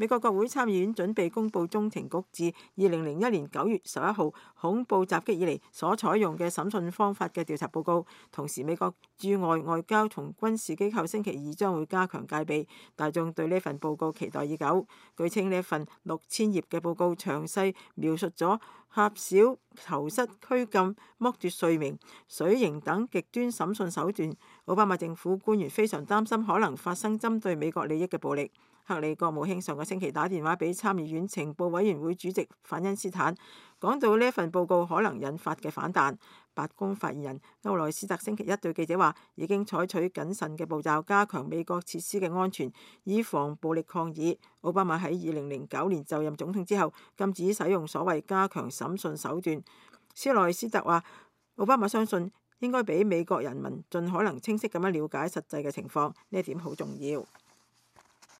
美國國會參議院準備公佈中情局自2001年9月11號恐怖襲擊以嚟所採用嘅審訊方法嘅調查報告。同時，美國駐外外交同軍事機構星期二將會加強戒備，大眾對呢份報告期待已久。據稱呢份6000頁嘅報告詳細描述咗狹小、囚室、拘禁、剝奪睡眠、水刑等極端審訊手段。奧巴馬政府官員非常擔心可能發生針對美國利益嘅暴力。克里國務卿上個星期打電話俾參議院情報委員會主席范恩斯坦，講到呢份報告可能引發嘅反彈。白宮發言人歐萊斯特星期一對記者話，已經採取謹慎嘅步驟，加強美國設施嘅安全，以防暴力抗議。奧巴馬喺2009年就任總統之後，禁止使用所謂加強審訊手段。斯萊斯特話，奧巴馬相信應該俾美國人民盡可能清晰咁樣了解實際嘅情況，呢一點好重要。